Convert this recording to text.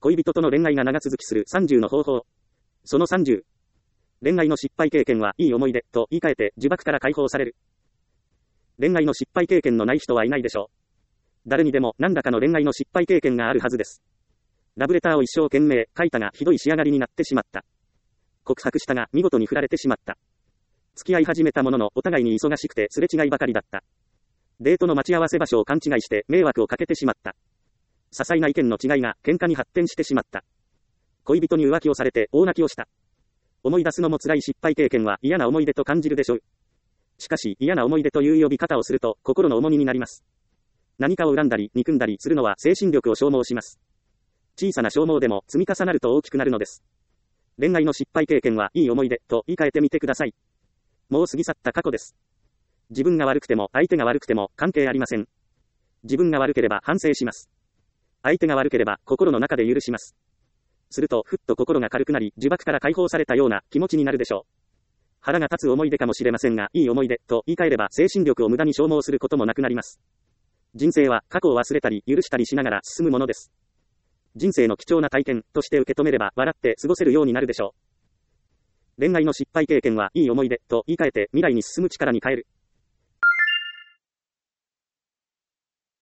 恋人との恋愛が長続きする30の方法。その30。恋愛の失敗経験はいい思い出と言い換えて呪縛から解放される。恋愛の失敗経験のない人はいないでしょう。誰にでも何らかの恋愛の失敗経験があるはずです。ラブレターを一生懸命書いたがひどい仕上がりになってしまった。告白したが見事に振られてしまった。付き合い始めたもののお互いに忙しくてすれ違いばかりだった。デートの待ち合わせ場所を勘違いして迷惑をかけてしまった。些細な意見の違いが喧嘩に発展してしまった。恋人に浮気をされて大泣きをした。思い出すのも辛い失敗経験は嫌な思い出と感じるでしょう。しかし嫌な思い出という呼び方をすると心の重荷になります。何かを恨んだり憎んだりするのは精神力を消耗します。小さな消耗でも積み重なると大きくなるのです。恋愛の失敗経験はいい思い出と言い換えてみてください。もう過ぎ去った過去です。自分が悪くても相手が悪くても関係ありません。自分が悪ければ反省します。相手が悪ければ心の中で許します。するとふっと心が軽くなり呪縛から解放されたような気持ちになるでしょう。腹が立つ思い出かもしれませんがいい思い出と言い換えれば精神力を無駄に消耗することもなくなります。人生は過去を忘れたり許したりしながら進むものです。人生の貴重な体験として受け止めれば笑って過ごせるようになるでしょう。恋愛の失敗経験はいい思い出と言い換えて未来に進む力に変える。